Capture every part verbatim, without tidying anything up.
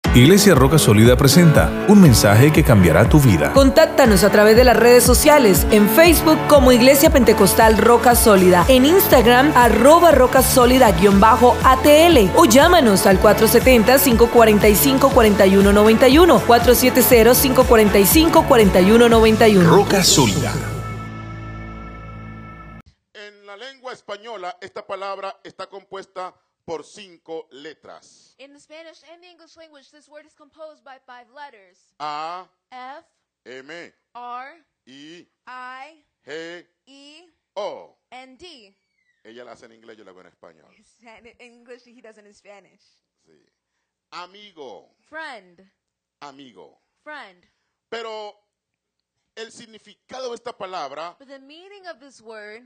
Iglesia Roca Sólida presenta un mensaje que cambiará tu vida. Contáctanos a través de las redes sociales, en Facebook como Iglesia Pentecostal Roca Sólida, en Instagram arroba Roca Sólida guión bajo A T L o llámanos al cuatro siete cero, cinco cuatro cinco, cuatro uno nueve uno, cuatro siete cero, cinco cuatro cinco, cuatro uno nueve uno. Roca Sólida. En la lengua española, esta palabra está compuesta por cinco letras. In the Spanish and the English language, this word is composed by five letters. A, F, M, R, I, I, G, E, O. and D. Ella la hace en inglés, yo la hago en español. In English, he does it in Spanish. Sí. Amigo, Friend, amigo. friend. Pero el significado de esta palabra But the meaning of this word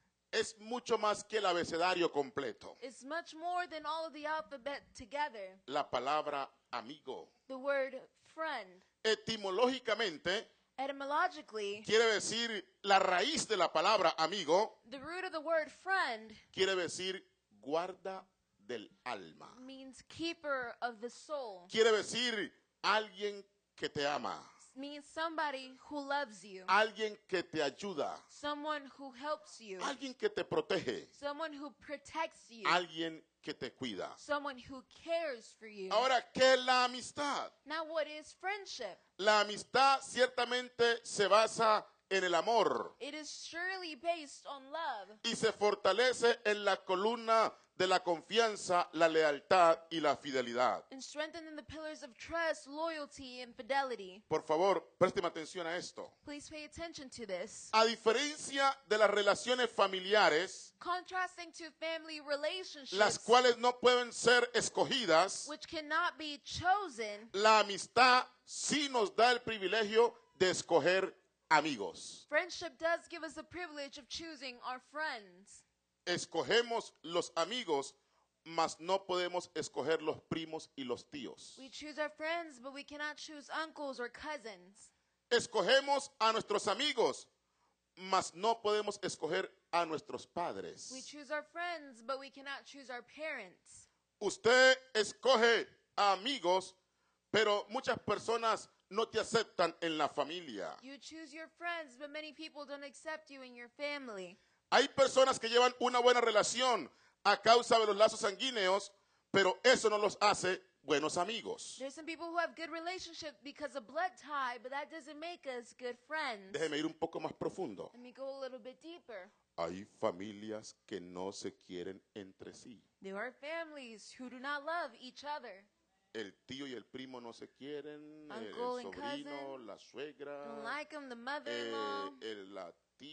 es mucho más que el abecedario completo. is much more than all of the alphabet together. La palabra amigo. The word friend, Etimológicamente etymologically, quiere decir, la raíz de la palabra amigo the root of the word friend quiere decir guarda del alma. means keeper of the soul, Quiere decir alguien que te ama, means somebody who loves you, alguien que te ayuda, someone who helps you, alguien que te protege, someone who protects you, alguien que te cuida. someone who cares for you. Ahora, ¿qué es la amistad? Now, what is friendship? La amistad ciertamente se basa en el amor It is surely based on love y se fortalece en la columna de la confianza, la lealtad y la fidelidad. and strengthened in the pillars of trust, loyalty, and fidelity. Por favor, présteme atención a esto. Please pay attention to this. A diferencia de las relaciones familiares, Contrasting to family relationships, las cuales no pueden ser escogidas, which cannot be chosen, la amistad sí nos da el privilegio de escoger amigos. friendship does give us the privilege of choosing our friends. Escogemos los amigos, mas no podemos escoger los primos y los tíos. We choose our friends, but we cannot choose uncles or cousins. Escogemos a nuestros amigos, mas no podemos escoger a nuestros We padres. choose our friends, but we cannot choose our parents. Usted escoge a amigos, pero muchas personas no te aceptan en la familia. You choose your friends, but many people don't accept you in your family. Hay personas que llevan una buena relación a causa de los lazos sanguíneos, pero eso no los hace buenos amigos. There's some people who have good relationship because of blood tie, but that doesn't make us good friends. Déjeme ir un poco más profundo. Let me go a little bit deeper. Hay familias que no se quieren entre sí. There are families who do not love each other. El tío y el primo no se quieren, el, el Uncle and sobrino, cousin la suegra, Don't like them, the eh, mother-in-law, el- la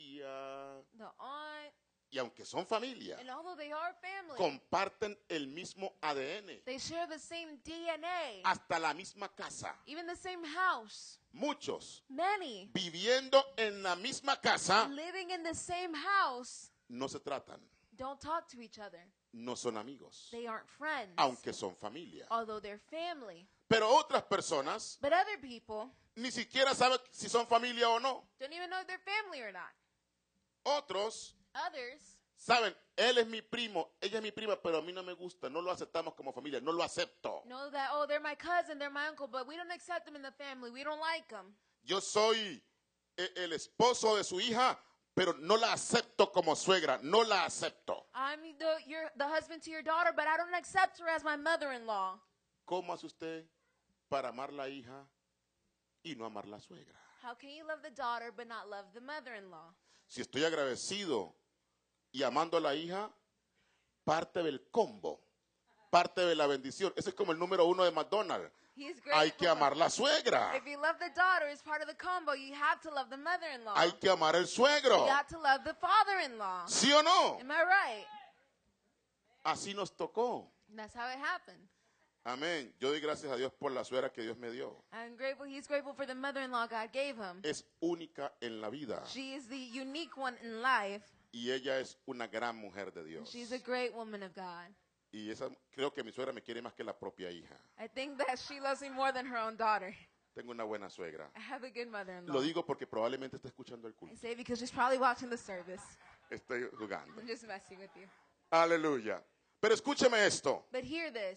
tía. the aunt, Y aunque son familia, and although they are family, comparten el mismo A D N, they share the same D N A, hasta la misma casa. even the same house. Muchos Many viviendo en la misma casa living in the same house no se tratan, don't talk to each other. no son amigos, They aren't friends, aunque son familia. although they're family. Pero otras personas But other people ni siquiera saben si son familia o no. don't even know if they're family or not. Otros Others saben, él es mi primo, ella es mi prima, pero a mí no me gusta, no lo aceptamos como familia, no lo acepto. know that, oh, they're my cousin, they're my uncle, but we don't accept them in the family. We don't like them. Yo soy e- el esposo de su hija, pero no la acepto como suegra, no la acepto. I'm the, you're the husband to your daughter, but I don't accept her as my mother-in-law. ¿Cómo hace usted para amar la hija y no amar la suegra? How can you love the daughter but not love the mother-in-law? Si estoy agradecido y amando a la hija, parte del combo, parte de la bendición. Ese es como el número uno de McDonald's. He's Hay grateful. que amar la suegra, If you love the daughter, it's part of the combo. You have to love the mother-in-law. hay que amar el suegro. You got to love the father-in-law. ¿Sí o no? Am I right? Así nos tocó. That's how it happened. Amén. Yo doy gracias a Dios por la suegra que Dios me dio. I'm grateful. He's grateful for the mother-in-law God gave him. Es única en la vida She is the unique one in life. y ella es una gran mujer de Dios. She's a great woman of God. Y esa, creo que mi suegra me quiere más que la propia hija. I think that she loves me more than her own daughter. Tengo una buena suegra. I have a good mother-in-law. Lo digo porque probablemente está escuchando el I culto. say it because she's probably watching the service. Estoy jugando. I'm just messing with you. Aleluya. Pero escúcheme esto. But hear this.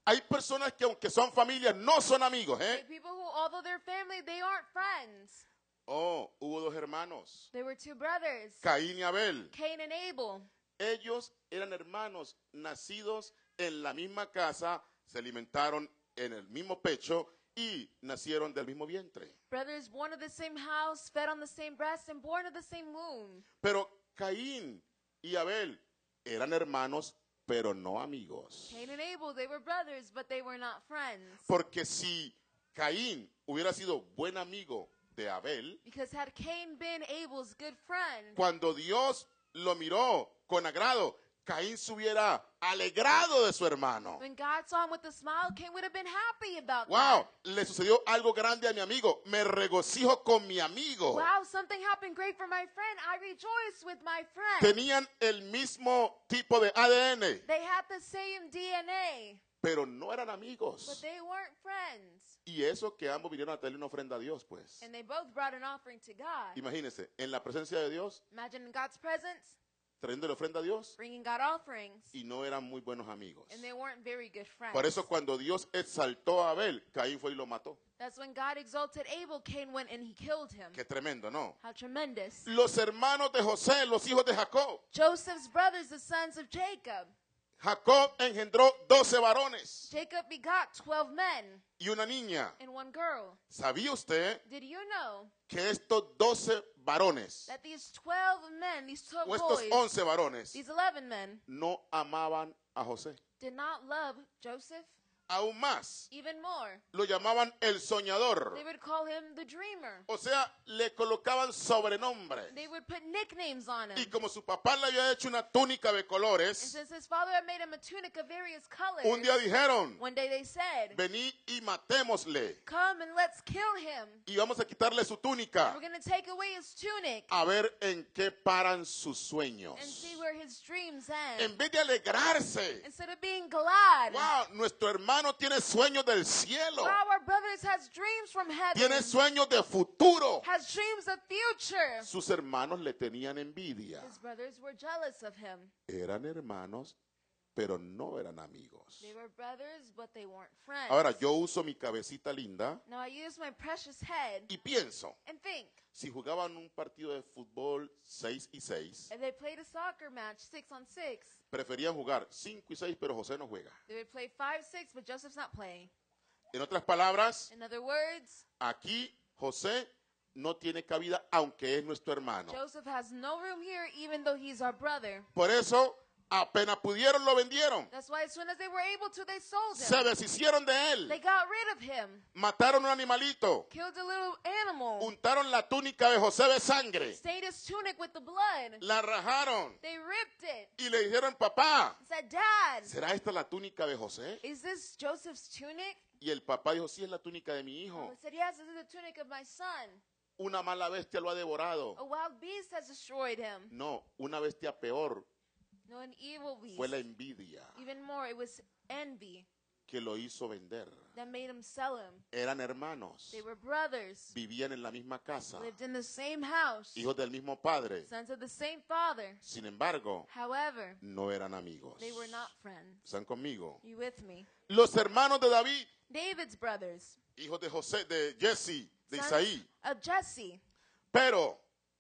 Hay personas que aunque son familias no son amigos, ¿eh? People who, although they're family, they aren't friends. Oh, hubo dos hermanos, They were two brothers, Caín y Abel. Cain and Abel. Ellos eran hermanos nacidos en la misma casa, se alimentaron en el mismo pecho y nacieron del mismo vientre. Brothers born of the same house, fed on the same breast, and born of the same womb. Pero Caín y Abel eran hermanos, pero no amigos. Cain and Abel, they were brothers, but they were not friends. Porque si Caín hubiera sido buen amigo de Abel, Because had Cain been Abel's good friend, cuando Dios lo miró con agrado, Caín se hubiera alegrado de su hermano. when God saw him with a smile, Cain would have been happy about Wow, that. le sucedió algo grande a mi amigo. Me regocijo con mi amigo. Wow, something happened great for my friend. I rejoice with my friend. Tenían el mismo tipo de A D N, They had the same D N A, pero no eran but amigos. they weren't friends. Y eso que ambos vinieron a traerle una ofrenda a Dios, pues. And they both brought an offering to God. Imagínense, en la presencia de Dios, Imagine in God's presence, trayendo la ofrenda a Dios, bringing God offerings, y no eran muy buenos amigos. and they weren't very good friends. Por eso cuando Dios exaltó a Abel, Caín fue y lo mató. That's when God exalted Abel, Cain went and he killed him. Qué tremendo, ¿no? How tremendous. Los hermanos de José, los hijos de Jacob. Joseph's brothers, the sons of Jacob. Jacob engendró doce varones Jacob begot twelve men y una niña. and one girl. ¿Sabía usted Did you know que estos doce varones that these twelve men, these twelve o estos boys, once varones these eleven men, no amaban a José? did not love Joseph? Aún más, Even more, lo llamaban el soñador. they would call him the dreamer. O sea, le colocaban sobrenombre. They would put nicknames on him. Y como su papá le había hecho una túnica de And colores, since his father had made him a tunic of various colors, un día dijeron, one day they said, vení y matémosle. come and let's kill him. Y vamos a quitarle su túnica. We're going to take away his tunic A ver en qué paran sus and sueños. see where his dreams end. En vez de alegrarse. Instead of being glad, Wow, nuestro hermano tiene sueños del cielo. wow, our brothers has dreams from heaven, Tiene sueños de futuro. has dreams of future. Sus hermanos le tenían envidia. His brothers were jealous of him. Eran hermanos, pero no eran amigos. They were brothers, but they weren't friends. Ahora, yo uso mi cabecita linda Now I use my precious head y pienso, and think, si jugaban un partido de fútbol seis y seis, if they played a soccer match six on six, preferían jugar cinco y seis, pero José no juega. they would play five six, but Joseph's not playing. En otras palabras, In other words, aquí José no tiene cabida, aunque es nuestro hermano. Joseph has no room here, even though he's our brother. Por eso, apenas pudieron, lo vendieron. That's why as soon as they were able to, they sold Se him. deshicieron de They él. got rid of him, Mataron un animalito. killed a little animal, Untaron la túnica de José de sangre. stained his tunic with the blood. La rajaron. They ripped it. Y le dijeron, papá, Said, Dad, ¿será esta la túnica de José? is this Joseph's tunic? Y el papá dijo, sí, es la túnica de mi I hijo. said, yes, this is the tunic of my son. Una mala bestia lo ha devorado. A wild beast has destroyed him. No, una bestia peor No, an evil beast. fue la envidia Even more, it was envy que lo hizo vender. that made him sell him. Eran hermanos. They were brothers, Vivían en la misma casa. lived in the same house, Hijos del mismo padre. sons of the same father. Sin embargo, However, no eran amigos. they were not friends. ¿Están conmigo? You with me? Los hermanos de David, David's brothers, hijos de José, de Jesse, de sons Isaí, of Jesse, pero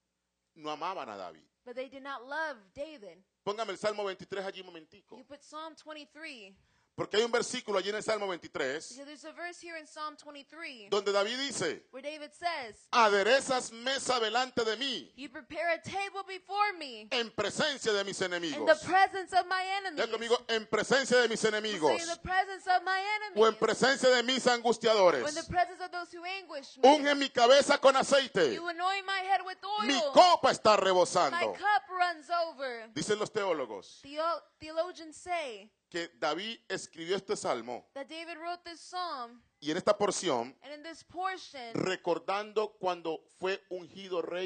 no amaban a David. but they did not love David. Póngame el Salmo veintitrés allí un momentico. You put Psalm twenty-three, Porque hay un versículo allí en el Salmo veintitrés because there's a verse here in Psalm twenty-three donde David dice, where David says, aderezas mesa delante de mí you prepare a table before me en presencia de mis in the enemigos. presence of my Ya enemies. conmigo, en presencia de mis Say, enemigos. in the presence of my O en enemies. presencia de mis Or in the angustiadores. presence of those who anguish me. Unge mi cabeza con aceite. You anoint my head with Mi oil. copa está My rebosando. cup runs over. Dicen los teólogos Theo- theologians say que David escribió este salmo that David wrote this psalm, y en esta porción and in this portion, recordando cuando fue ungido rey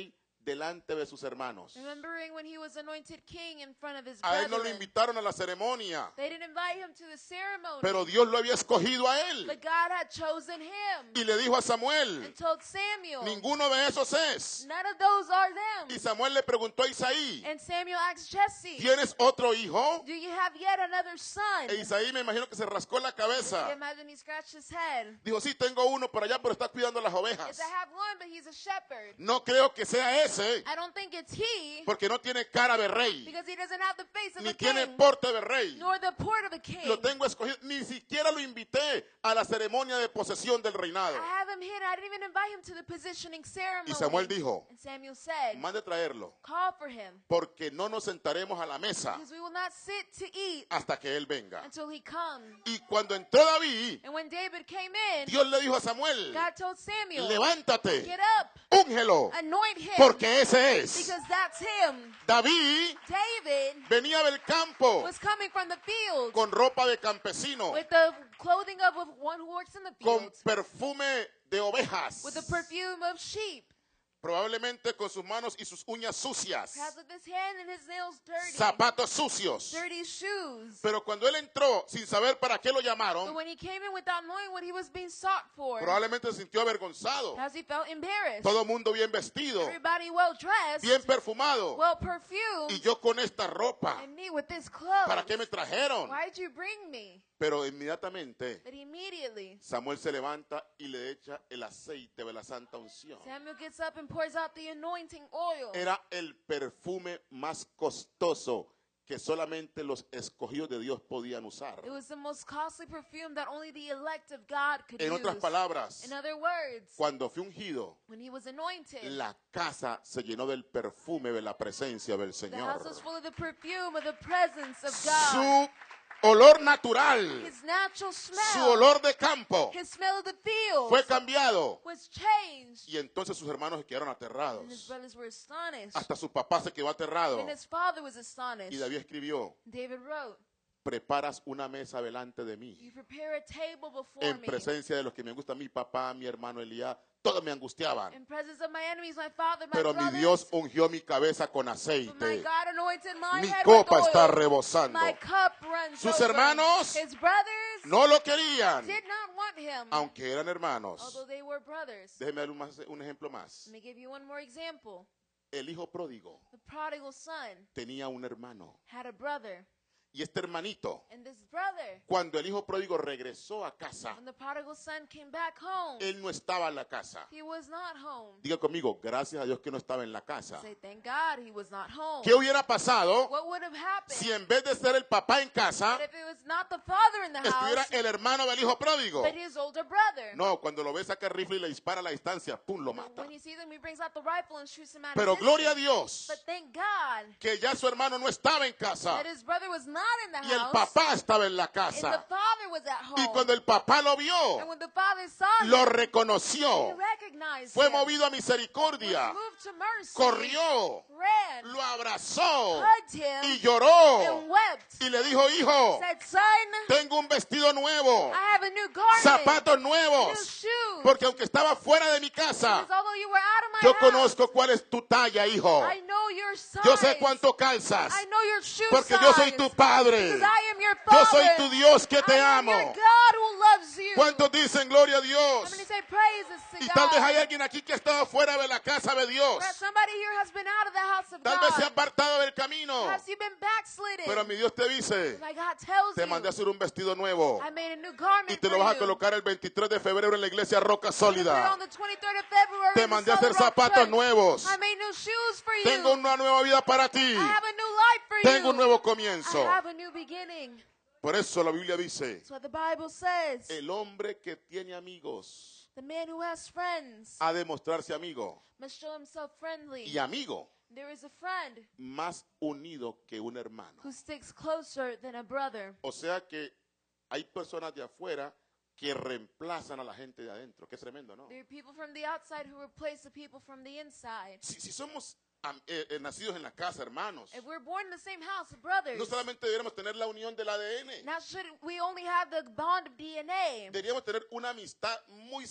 delante de sus hermanos. Remembering when he was anointed king in front of his A él no lo brethren. invitaron a la ceremonia, They didn't invite him to the ceremony. pero Dios lo había escogido a él. But God had chosen him. Y le dijo a Samuel, And told Samuel, ninguno de esos es. none of those are them. Y Samuel le preguntó a Isaí, And Samuel asked Jesse, ¿tienes otro hijo? do you have yet another son? E Isaí me imagino que se rascó la I cabeza. imagine he scratched his head. Dijo, sí, tengo uno por allá, pero está cuidando las ovejas. Yes, I have one, but he's a shepherd. No creo que sea ese, I don't think it's he, porque no tiene cara de rey, because he doesn't have the face of ni a tiene king, porte de rey. nor the port of a king. Lo tengo escogido, ni siquiera lo invité a la ceremonia de posesión del reinado. I have him here. I didn't even invite him to the positioning ceremony. Y Samuel dijo, And Samuel said, mande traerlo, call for him, porque no nos sentaremos a la mesa because we will not sit to eat hasta que él venga. until he comes. Y cuando entró David, And when David came in, Dios le dijo a Samuel, God told Samuel, levántate, get up, úngelo, anoint him, porque ese es. because that's him. David David venía del campo was coming from the field con ropa de campesino, with the clothing of one who works in the con field, perfume de ovejas, with the perfume of sheep, probablemente con sus manos y sus uñas sucias, perhaps with his hand and his nails dirty, zapatos sucios. dirty shoes. Pero cuando él entró sin saber para qué lo But llamaron, when he came in without knowing what he was being sought for, probablemente se sintió avergonzado. perhaps he felt embarrassed. Todo mundo bien vestido, Everybody well dressed, bien perfumado. well perfumed, Y yo con esta ropa, and me with this clothes. ¿para qué me trajeron? Why'd you bring me? Pero inmediatamente But immediately, Samuel se levanta y le echa el aceite de la santa unción. Samuel gets up and pours out the anointing oil. Era el perfume más costoso que solamente los escogidos de Dios podían usar. It was the most costly perfume that only the elect of God could En otras use. palabras, In other words, cuando fue ungido, when he was anointed, la casa se llenó del perfume de la presencia del the Señor. house was full of the perfume of the presence of God. Su olor natural, His natural smell, su olor de campo, his smell of the field fue cambiado. was changed. Y entonces sus hermanos se quedaron And his aterrados. brothers were astonished. Hasta su papá se quedó aterrado. And his father was astonished. Y David escribió, David wrote, preparas una mesa delante de mí, you prepare a table before en me. presencia de los que me gustan, mi papá, mi hermano Elías, todos me angustiaban. In presence of my enemies, my father, my Pero mi brothers. Dios ungió mi cabeza con But my aceite. God anointed my Mi head copa with oil. está rebosando. My cup runs Sus over. hermanos His brothers No lo querían, did not want him, aunque eran hermanos. although they were brothers. Déjeme dar un, más- un ejemplo más. Let me give you one more example. El hijo pródigo The prodigal son tenía un hermano. had a brother, Y este hermanito, and this brother, cuando el hijo pródigo regresó a casa, when the prodigal son came back home, él no estaba en la casa. he was not home. Diga conmigo, gracias a Dios que no estaba en la casa. Say, thank God he was not home. ¿Qué hubiera pasado What would have happened si en vez de ser el papá en casa, if it was not the father in the estuviera house, el hermano del hijo pródigo? but his older brother? No, cuando lo ve saca el rifle y le dispara a la distancia, ¡pum!, lo mata. When he sees him, he brings out the rifle and shoots him out Pero of gloria a distance. Dios But thank God que ya su hermano no estaba en casa that his brother was not in the y el house, papá estaba en la and the casa. father was at Y home. cuando el papá lo vio, And when the father saw lo him, he reconoció, recognized fue him, movido a was misericordia, moved to mercy, corrió, ran, lo abrazó hugged y him, lloró and wept. y le dijo, hijo, Said, son, tengo un vestido nuevo, I have a new garment, zapatos new nuevos, shoes. porque aunque estaba fuera de mi casa, Because although you were out of my yo house, conozco cuál es tu talla, hijo. I know your size. Yo sé cuánto calzas, I know your shoe porque size. yo soy tu padre. Because I am your Yo father. soy tu Dios que te I am amo. your God who loves you. ¿Cuántos dicen gloria a How Dios? many say praises to Y God? tal vez hay alguien aquí que ha estado fuera de la casa de Dios. Perhaps somebody here has been out of the house of Tal God. vez se ha apartado del camino. Perhaps you've been backslidden. Pero mi Dios te dice, My God tells te you, mandé a hacer un vestido nuevo. I made a new garment Y te lo for vas a you. colocar el veintitrés de febrero en la iglesia Roca Put it Sólida. on the twenty-third of February Te in the mandé a hacer Solid Rock zapatos Church. nuevos. I made new shoes for you. Tengo una nueva vida para ti. I have a new life for Tengo you. un nuevo I comienzo. have a new beginning. Por eso la Biblia dice, That's what the Bible says. el hombre que tiene amigos The man who has friends ha de mostrarse amigo. must show himself friendly. Y amigo There is a friend más unido que un hermano. who sticks closer than a brother. O sea que hay personas de afuera que reemplazan a la gente de adentro. Qué tremendo, ¿no? There are people from the outside who replace the people from the inside. Si, si somos am- eh, eh, nacidos en la casa, hermanos, If we're born in the same house of brothers, no solamente deberíamos tener la unión del A D N, now should we only have the bond of D N A? deberíamos tener una amistad muy cercana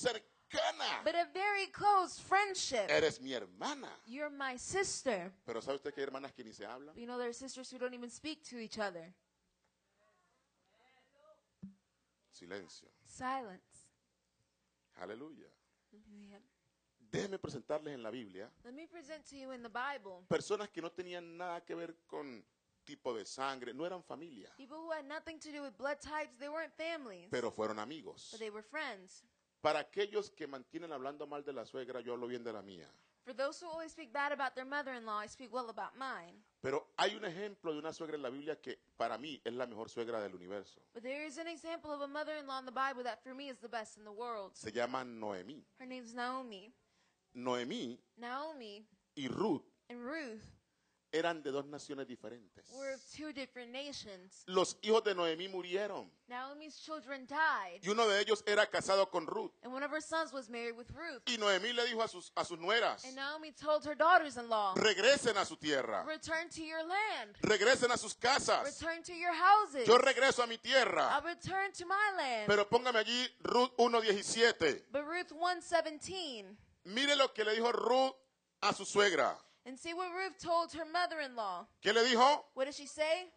cercana. but a very close friendship. Eres mi hermana. You're my sister. Pero ¿sabe usted que hay hermanas que ni se hablan? But you know, there are sisters who don't even speak to each other. Silencio. Silence. Aleluya. Hallelujah. Déjeme presentarles en la Biblia Let me present to you in the Bible personas que no tenían nada que ver con tipo de sangre, no eran familia, people who had nothing to do with blood types. They weren't families, pero fueron amigos. but they were friends. Para aquellos que mantienen hablando mal de la suegra, yo hablo bien de la mía. For those who always speak bad about their mother-in-law, I speak well about mine. Pero hay un ejemplo de una suegra en la Biblia que para mí es la mejor suegra del universo. But there is an example of a mother-in-law in the Bible that for me is the best in the world. Se llama Noemí. Her name's Naomi. Noemí Naomi y Ruth and Ruth eran de dos naciones diferentes. were of two different nations. Los hijos de Noemí murieron Naomi's children died, y uno de ellos era casado con Ruth. and one of her sons was married with Ruth. Y Noemí le dijo a sus, a sus nueras, And Naomi told her daughters-in-law, regresen a su tierra, return to your land, regresen a sus casas. return to your houses. Yo regreso a mi I'll tierra, return to my land. pero póngame allí Ruth uno diecisiete. But Ruth one seventeen. Mire lo que le dijo Ruth a su suegra. And see what Ruth told her mother-in-law. ¿Qué le dijo? What did she say?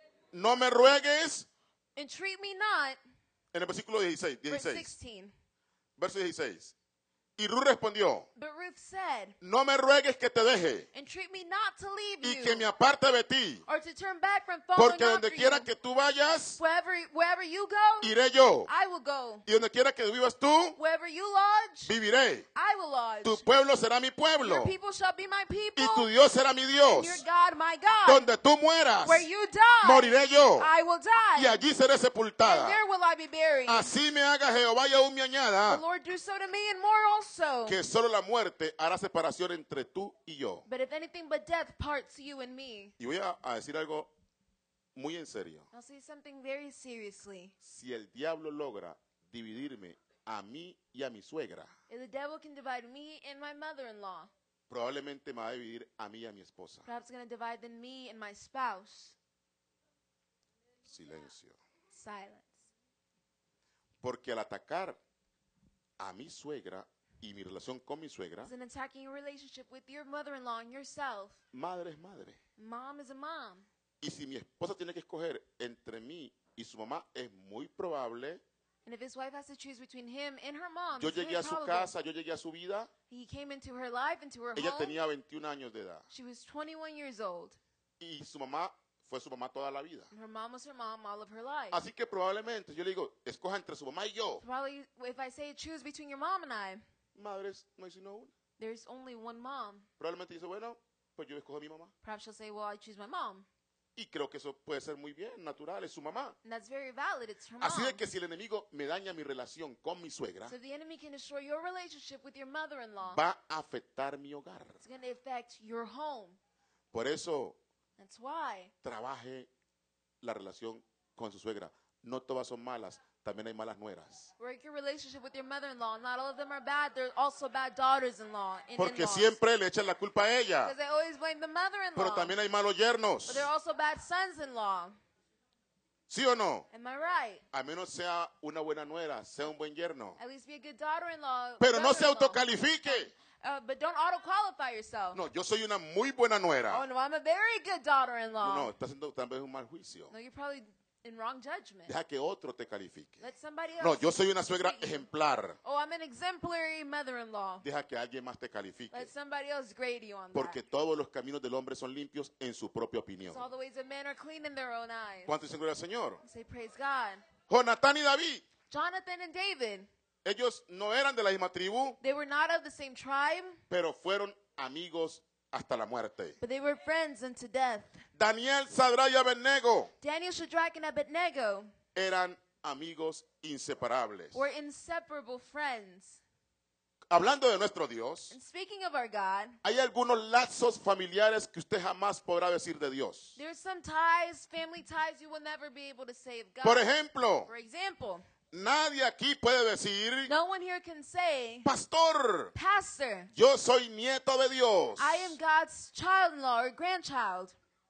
No me ruegues. Entreat me not. En el versículo dieciséis, Verse dieciséis, sixteen. verso dieciséis. Y Ruth respondió, But Ruth said, no me ruegues que te deje entreat me not to leave y que me you, aparte de ti, or to turn back from following porque after donde quiera you. que tú vayas, Wherever, wherever you go, iré yo. I will go. Y donde quiera que vivas tú, Wherever you lodge, viviré. I will lodge. Tu pueblo será mi Your pueblo people shall be my people, y tu Dios será mi Dios. and your God my God. Donde tú mueras, Where you die, moriré yo I will die, y allí seré and sepultada. there will I be buried. Así me haga Jehová y aún me The añada, Lord do so to me and more also. que solo la muerte hará separación entre tú y yo. But if anything but death parts you and me, Y voy a, a decir algo muy en serio. I'll say something very seriously. Si el diablo logra dividirme a mí y a mi suegra, If the devil can divide me and my mother-in-law, probablemente me va a dividir a mí y a mi esposa. perhaps going to divide then me and my spouse. Silencio. Silence. Porque al atacar a mi suegra y mi relación con mi suegra, It's an attacking your relationship with your mother-in-law and yourself. madre es madre. Mom is a mom. Y si mi esposa tiene que escoger entre mí y su mamá, es muy probable. And if his wife has to choose between him and her mom, Yo it's very llegué a su probable. casa, yo llegué a su vida. He came into her life, into her Ella home. tenía veintiún años de edad. She was twenty-one years old. Y su mamá fue su mamá toda la vida. And her mom was her mom all of her life. Así que probablemente yo le digo, escoja entre su mamá y yo. Probably, if I say choose between your mom and I, Madres no hay sino una. there's only one mom. Probablemente dice, bueno, pues yo escojo a mi mamá. Perhaps she'll say, well, I choose my mom. Y creo que eso puede ser muy bien, natural, es su mamá. And that's very valid. It's her Así mom. de que si el enemigo me daña mi relación con mi suegra, So the enemy can destroy your relationship with your mother-in-law. va a afectar mi hogar. It's going to affect your home. Por eso That's why. trabaje la relación con su suegra. No todas son malas, también hay malas nueras. Work your relationship with your mother-in-law. Not all of them are bad. They're also bad daughters-in-law and Porque in-laws. siempre le echan la culpa a ella. Because they always blame the mother-in-law. Pero también hay malos yernos. But they're also bad sons-in-law. ¿Sí o no? Am I right? A menos sea una buena nuera, sea un buen yerno. At least be a good daughter-in-law. Pero no se brother-in-law. autocalifique. Uh, but don't auto-qualify yourself. No, yo soy una muy buena Oh, nuera. no, I'm a very good daughter-in-law. No, no, está haciendo tal vez un mal juicio. No, you're probably in wrong judgment. Deja que otro te califique. Let somebody else. No, yo soy una suegra treat you. ejemplar. Oh, I'm an exemplary mother-in-law. Deja que alguien más te califique. Let somebody else grade you on Porque that. todos los caminos del hombre son limpios en su propia opinión. So all the ways of men are clean in their own eyes. ¿Cuánto dicen gloria al Señor? Say praise God. Jonatán y David, Jonathan and David, ellos no eran de la misma tribu, they were not of the same tribe, pero fueron amigos hasta la muerte. but they were friends unto death. Daniel, Sadra y Abednego Daniel, Shadrach, and Abednego eran amigos inseparables. were inseparable friends. Hablando de nuestro Dios, And speaking of our God, hay algunos lazos familiares que usted jamás podrá decir de Dios. there's some ties, family ties, you will never be able to say of God. Por ejemplo, For example, nadie aquí puede decir, no one here can say, pastor, Pastor, yo soy nieto de Dios. I am God's child-in-law or grandchild.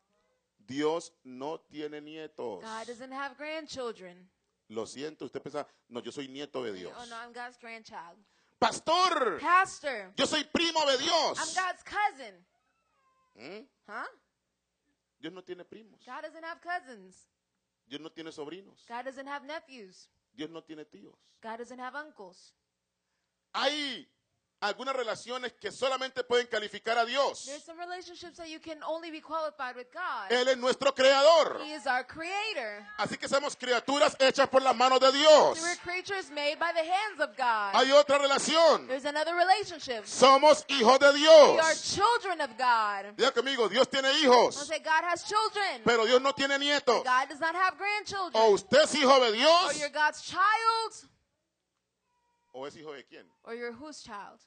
Dios no tiene nietos. God doesn't have grandchildren. Lo siento, usted piensa, no, yo soy nieto de Dios. Oh no, I'm God's grandchild. Pastor, Pastor, yo soy primo de I'm Dios. God's cousin. ¿Mm? Huh? Dios no tiene primos. God doesn't have cousins. Dios no tiene sobrinos. God doesn't have nephews. Dios no tiene tíos. God doesn't have uncles. Hay algunas relaciones que solamente pueden calificar a Dios. There's some relationships that you can only be qualified with God. Él es nuestro creador. He is our creator. Así que somos criaturas hechas por las manos de So Dios. we're creatures made by the hands of God. Hay otra relación. There's another relationship. Somos hijos de We are Dios. children of God. Diga conmigo, Dios tiene I'll hijos, say God has children. pero Dios no tiene nietos. God does not have grandchildren. O usted es hijo de Or Dios, you're God's child. o es hijo de quién. Or you're whose child?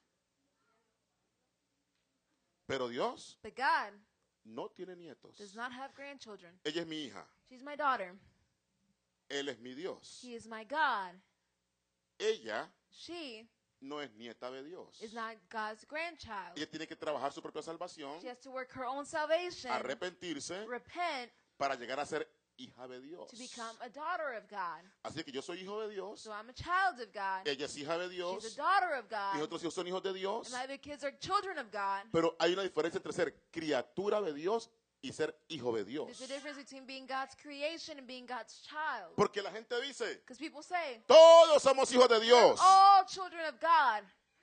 Pero Dios But God no tiene nietos. does not have grandchildren. Ella es mi hija. She's my daughter. Él es mi Dios. He is my God. Ella She no es nieta de Dios. is not God's grandchild. Ella tiene que trabajar su propia salvación, She has to work her own salvation, arrepentirse repent para llegar a ser hija de Dios. to become a daughter of God. Así que yo soy hijo de Dios, So I'm a child of God. ella es hija de She's Dios, a daughter of mis God. otros hijos son hijos de Dios. And my other kids are children of God. Pero hay una diferencia entre ser criatura de Dios y ser hijo de Dios. There's a difference between being God's creation and being God's child. Porque la gente dice, Because people say, todos somos hijos de Dios. all children of God.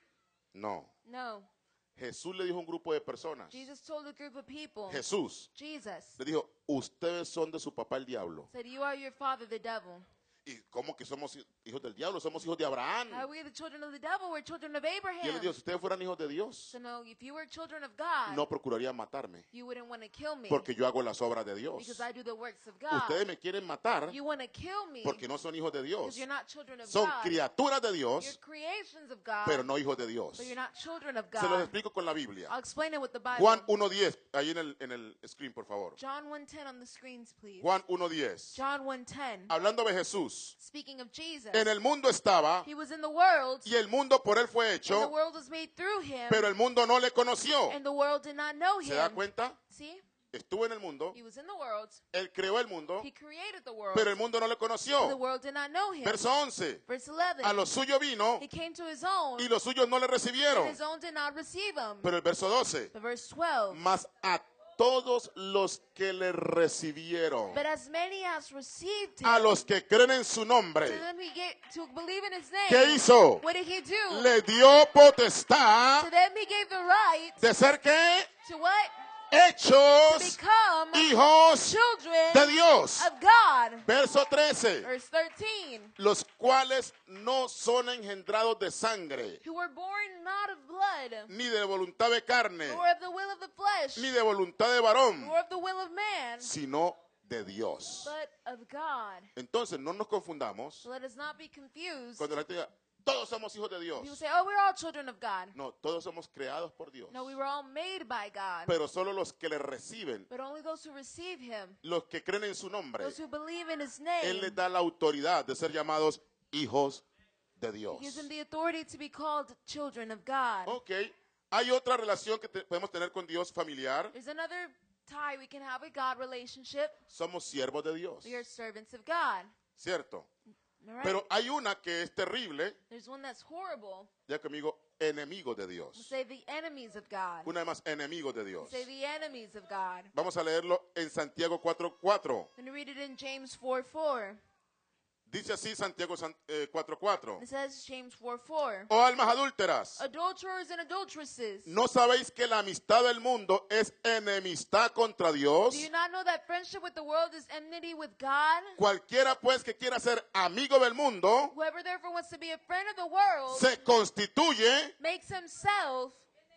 No. No. Jesús le dijo a un grupo de personas. Jesus told a group of people, Jesús Jesus le dijo, ustedes son de su papá el diablo. said, you are your father, the devil. ¿Y cómo que somos hijos del diablo? Somos hijos de Abraham. How are we the children of the devil? We're children of Y él le Abraham. dijo, si ustedes fueran hijos de Dios, So no, if you were children of God, no procurarían matarme. you wouldn't want to kill me. Porque yo hago las obras de Dios. Because I do the works of God. Ustedes me quieren matar You want to kill me porque no son hijos de Dios. because you're not children of Son God. criaturas de You're Dios, creations of God, pero no hijos de Dios. but you're not children of Se los God. explico con la Biblia. I'll explain it with the Bible. Juan uno diez, ahí en el, en el screen, por favor. John one ten on the screens, please. Juan uno diez. John one ten. Hablando de Jesús. Speaking of Jesus, En el mundo estaba, he was in the world, y el mundo por él fue and the hecho, world was made through him, pero el mundo no le conoció. and the world did not know ¿Se da him. cuenta? See? Estuvo en el mundo, He was in the world. él creó el mundo, He created the world. pero el mundo no le and the conoció. world did not know him. Verso once. Verse eleven. A lo suyo vino, He came to his own, y los suyos no le and recibieron. his own did not receive him. Pero el verso doce. But verse twelve. Mas a todos los que le recibieron, But as many as received him, a los que creen en su to nombre, them he gave to believe in his name. ¿qué hizo? What did he do? Le dio potestad To them he gave the right de ser que to what? To hechos become hijos children de Dios. of God. Verso trece. Verse thirteen. Los cuales no son engendrados de sangre, Who were born not of blood, ni de voluntad de carne, nor of the will of the flesh, ni de voluntad de varón, nor of the will of man, sino de Dios. but of God. Entonces no nos confundamos So let us not be confused. cuando la gente diga, todos somos hijos de Dios. People say, oh, we're all children of God. No, todos somos creados por Dios. No, we were all made by God. Pero solo los que le reciben, But only those who receive him, los que creen en su nombre, those who believe in his Él name, les da la autoridad de ser llamados hijos de he Dios. gives them the authority to be called children of God. Ok, hay otra relación que te- podemos tener con Dios familiar. There's another tie we can have with God relationship. Somos siervos de Dios, We are servants of God. ¿cierto? All right? Pero hay una que es terrible, There's one that's horrible. ya conmigo, enemigos de We Dios. say the enemies of God. Una vez más, enemigos de We Dios. say the enemies of God. Vamos a leerlo en Santiago cuatro cuatro. I'm going to read it in James four four. Dice así Santiago san- eh, cuatro cuatro. It says James four four. Oh almas adúlteras, Adulterers and adulteresses. ¿no sabéis que la amistad del mundo es enemistad contra Dios? Do you not know that friendship with the world is enmity with God? Cualquiera pues que quiera ser amigo del mundo, Whoever therefore wants to be a friend of the world se constituye. makes himself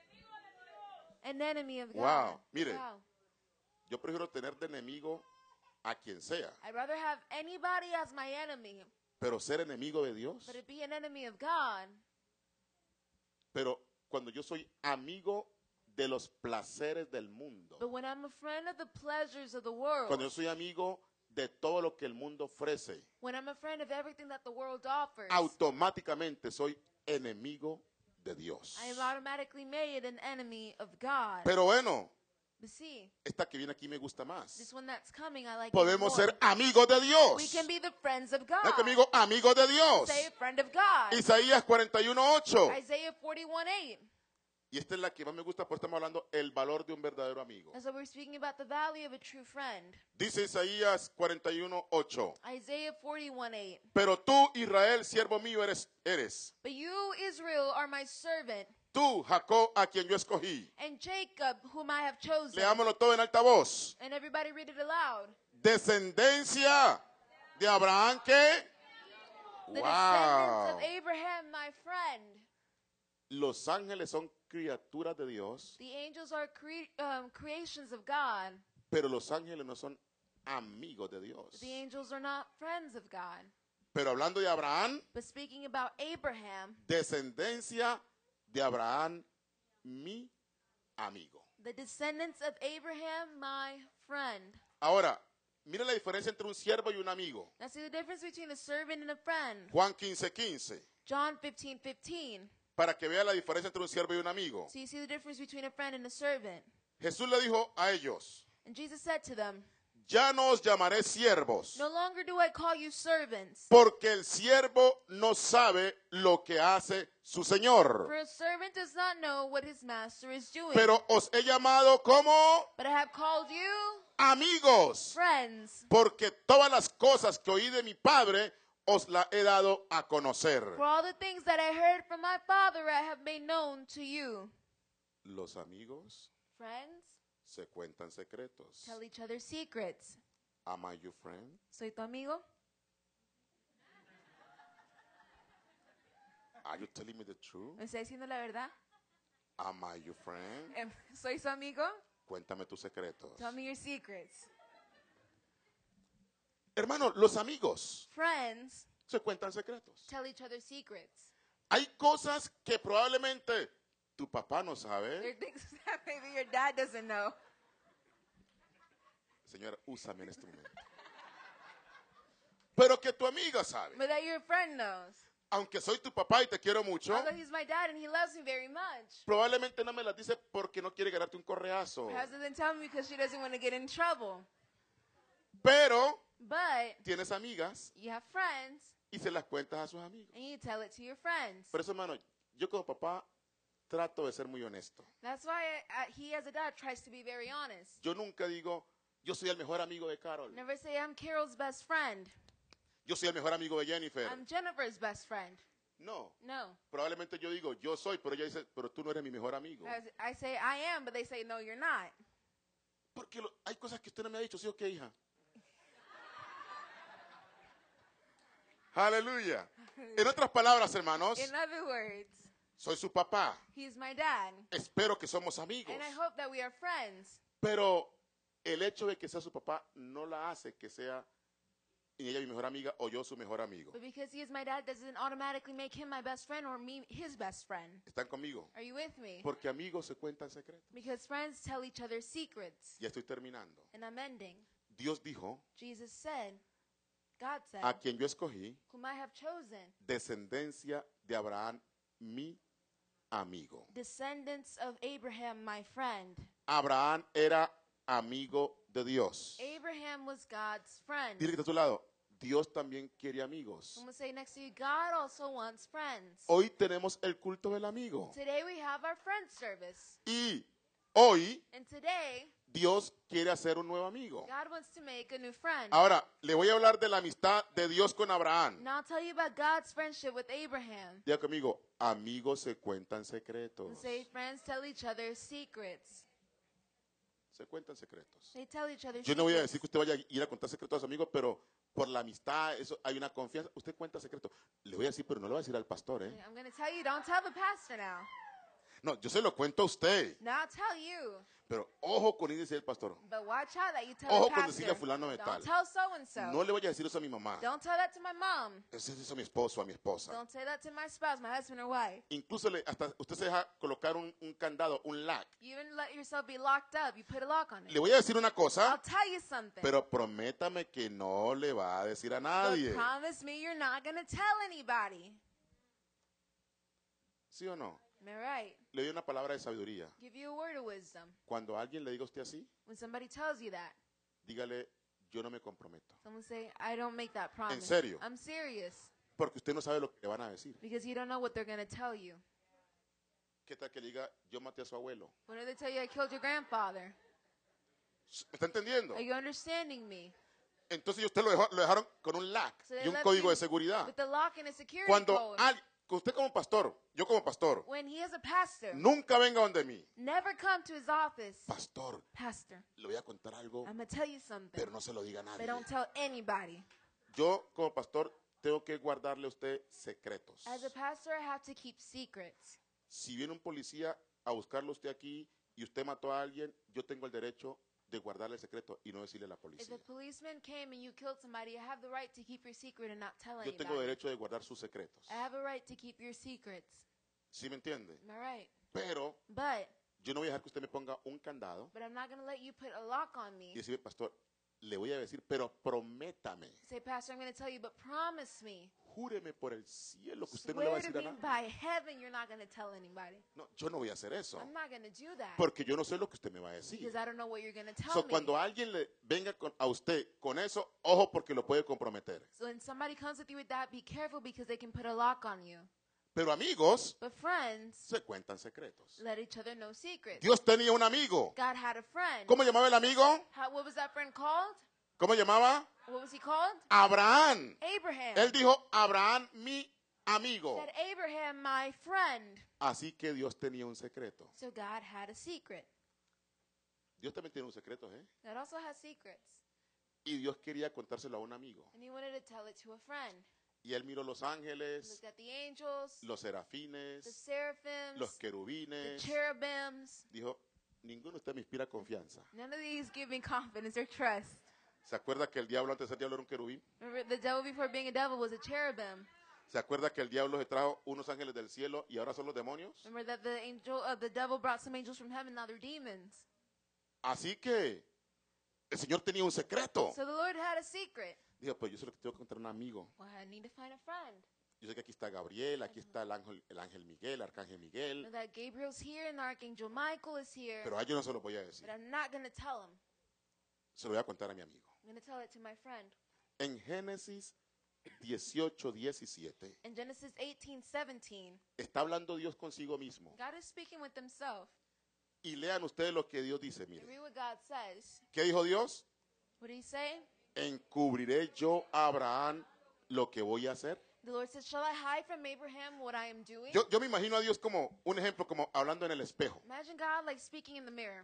an enemy of God. Wow, mire. Wow. Yo prefiero tener de enemigo a quien sea, I'd rather have anybody as my enemy, pero ser enemigo de Dios. but it be an enemy of God. Pero cuando yo soy amigo de los placeres del mundo, But when I'm a friend of the pleasures of the world, cuando yo soy amigo de todo lo que el mundo ofrece, when I'm a friend of everything that the world offers, automáticamente soy enemigo de Dios. I am automatically made an enemy of God. Pero bueno, But see, esta que viene aquí me gusta this más. one that's coming, I like it Podemos more. ser amigos de Dios. We can be the friends of Diga God. conmigo, amigos de Dios. Say a friend of God. Isaías cuarenta y uno, ocho. Isaiah forty-one eight. Y esta es la que más me gusta porque estamos hablando el valor de un verdadero amigo. And so we're speaking about the value of a true friend. Dice Isaías cuarenta y uno, ocho. Isaiah forty-one eight. Pero tú, Israel, siervo mío eres, eres. But you, Israel, are my servant, Tú, Jacob, a quien yo escogí. and Jacob, whom I have chosen. Leámoslo todo en alta voz. And everybody read it aloud. Descendencia de Abraham, ¿qué? The Wow. descendants of Abraham, my friend. Los ángeles son criaturas de Dios, The angels are cre- um, creations of God. pero los ángeles no son amigos de Dios. The angels are not friends of God. Pero hablando de Abraham, But speaking about Abraham, descendencia de Abraham, mi amigo. the descendants of Abraham, my friend. Ahora, mira la diferencia entre un siervo y un amigo. Now see the difference between a servant and a friend. Juan quince, quince. John fifteen fifteen. Para que vea la diferencia entre un siervo y un amigo. So you see the difference between a friend and a servant. Jesús le dijo a ellos, And Jesus said to them, ya no os llamaré siervos, no longer do I call you servants, porque el siervo no sabe lo que hace su Señor. for a servant does not know what his master is doing. Pero os he llamado como But I have called you amigos, friends, porque todas las cosas que oí de mi Padre os las he dado a conocer. for all the things that I heard from my Father I have made known to you. Los amigos Friends, se cuentan secretos. tell each other secrets. Am I your friend? ¿Soy tu amigo? Are you telling me the truth? ¿Me está diciendo la verdad? Am I your friend? Em, ¿Soy su amigo? Cuéntame tus secretos. Tell me your secrets. Hermano, los amigos Friends, se cuentan secretos. tell each other secrets. Hay cosas que probablemente tu papá no There are sabe. things that maybe your dad doesn't know. Señora, úsame en este momento. Pero que tu amiga sabe. But that your friend knows. Aunque soy tu papá y te quiero mucho, Although he's my dad and he loves me very much. probablemente no me las dice porque no quiere ganarte un correazo. Perhaps doesn't tell me because she doesn't want to get in trouble. Pero But tienes amigas you have friends y se las cuentas a sus amigos. and you tell it to your friends. Por eso, hermano, yo como papá trato de ser muy honesto. That's why I, I, he as a dad tries to be very honest. Yo nunca digo, yo soy el mejor amigo de Carol. Never say I'm Carol's best friend. Yo soy el mejor amigo de Jennifer. I'm Jennifer's best friend. No, No. probablemente yo digo, yo soy, pero ella dice, pero tú no eres mi mejor amigo. As I say I am, but they say no, you're not. Porque lo- hay cosas que usted no me ha dicho, ¿sí o qué, hija? Aleluya. En otras palabras, hermanos, In other words, soy su papá. he's my dad. Espero que somos amigos. And I hope that we are friends. Pero el hecho de que sea su papá no la hace que sea ella mi mejor amiga o yo su mejor amigo. But because he is my dad doesn't automatically make him my best friend or me his best friend. ¿Están conmigo? Are you with me? Porque amigos se cuentan secretos. Because friends tell each other secrets. Ya estoy terminando. And I'm ending. Dios dijo, Jesus said, God said, a quien yo escogí, whom I have chosen, descendencia de Abraham, mi amigo. descendants of Abraham, my friend. Abraham era amigo de Dios. Abraham was God's friend. Dile que está a tu lado, Dios también quiere amigos. I'm going to say next to you, God also wants friends. Hoy tenemos el culto del amigo. Today we have our friend service. Y hoy And today, Dios quiere hacer un nuevo amigo. God wants to make a new friend. Ahora, le voy a hablar de la amistad de Dios con Abraham. Now I'll tell you about God's friendship with Abraham. Diga conmigo, amigos se cuentan secretos. And say friends tell each other secrets. Se cuentan secretos. They tell each other Yo no voy a secrets. decir que usted vaya a ir a contar secretos a sus amigos, pero por la amistad, eso hay una confianza. Usted cuenta secretos. Le voy a decir, pero no le voy a decir al pastor, ¿eh? I'm going to tell you, don't tell the pastor now. No, yo se lo cuento a usted. Now I'll tell you. Pero ojo con ir y decir al pastor. But watch out that you tell Ojo the con decirle a pastor. fulano de tal. Don't tell so-and-so. No le voy a decir eso a mi mamá. Don't tell that to my mom. Eso es a mi esposo, a mi esposa. Don't say that to my spouse, my husband or wife. Incluso le- hasta usted se deja colocar un, un candado, un lock. You even let yourself be locked up. You put a lock on it. Le voy a decir una I'll cosa, tell you something. pero prométame que no le va a decir a But nadie. promise me you're not going to tell anybody. ¿Sí o no? Am I right? Le doy una palabra de sabiduría. Give you a word of wisdom. Cuando alguien le diga a usted así, When somebody tells you that, dígale, yo no me comprometo. someone say, I don't make that promise. serio? I'm serious. Porque usted no sabe lo que le van a decir. Because you don't know what they're going to tell you. ¿Qué tal que le diga, yo maté a su abuelo? When do they tell you I killed your grandfather? ¿Me está entendiendo? Are you understanding me? Entonces usted lo, dejó- lo dejaron con un lock So they y un left código you de seguridad. with the lock and a security Cuando code. al- usted como pastor, yo como pastor, When he is a pastor, nunca venga donde mí. never come to his office. Pastor, Pastor, le voy a contar algo, I'm going to tell you something. pero no se lo diga a But nadie. don't tell anybody. Yo como pastor tengo que guardarle a usted secretos. As a pastor, I have to keep secrets. Si viene un policía a buscarlo a usted aquí y usted mató a alguien, yo tengo el derecho de guardarle el secreto y no decirle a la If policía. a policeman came and you killed somebody, you have the right to keep your secret and not tell Yo tengo anybody. derecho de guardar sus secretos. I have a right to keep your secrets. ¿Sí me entiende? Am I right? Pero But, yo no voy a dejar que usted me ponga un candado but I'm not going to let you put a lock on me. y decirme, pastor, le voy a decir, pero prométame, Say, Pastor, I'm going to tell you, but promise me. júreme por el cielo que usted no le va a Swear decir to a me nadie. by heaven you're not going to tell anybody. No, yo no voy a hacer eso, I'm not going to do that. porque yo no sé lo que usted me va a decir. Because I don't know what you're going to tell So, me. cuando alguien le venga con- a usted con eso, ojo porque lo puede comprometer. So when somebody comes with you with that, be careful because they can put a lock on you. Pero amigos, But friends, se cuentan secretos. let each other know secrets. Dios tenía un amigo. God had a friend. ¿Cómo llamaba el amigo? How, what was that friend called? ¿Cómo llamaba? What was he called? Abraham. Abraham. Él dijo, Abraham, mi amigo. Said, Abraham, my friend. Así que Dios tenía un secreto. So God had a secret. Dios también tiene un secreto, ¿eh? God also has secrets. Y Dios quería contárselo a un amigo. And he wanted to tell it to a friend. Y él miró los He ángeles, looked at the angels, los the serafines, seraphims, los the querubines. cherubims. Dijo, ninguno de ustedes me inspira confianza. None of these give me confidence or trust. ¿Se acuerda que el diablo antes de ser diablo era un querubín? Remember, the devil before being a devil was a cherubim. ¿Se acuerda que el diablo se trajo unos ángeles del cielo y ahora son los demonios? Remember that the angel, uh, the devil brought some angels from heaven, now they're demons. Así que el Señor tenía un secreto. So the Lord had a secret. Dijo, pues yo solo tengo que contar a un amigo. Well, I need to find a friend. Yo sé que aquí está Gabriel, aquí está el ángel, el ángel Miguel, el arcángel Know Miguel, that Gabriel's here and the archangel Michael is here. pero a ellos no se lo voy a decir. But I'm not going to tell him. Se lo voy a contar a mi amigo. I'm going to tell it to my friend. En Génesis dieciocho, diecisiete, In Genesis eighteen seventeen, está hablando Dios consigo mismo. God is speaking with himself. Y lean ustedes lo que Dios dice, And miren. read what God says. ¿Qué dijo Dios? What did he say? Encubriré yo a Abraham lo que voy a hacer. The Lord said, shall I hide from Abraham what I am doing? Yo, yo me imagino a Dios como un ejemplo, como hablando en el espejo. Imagine God like speaking in the mirror.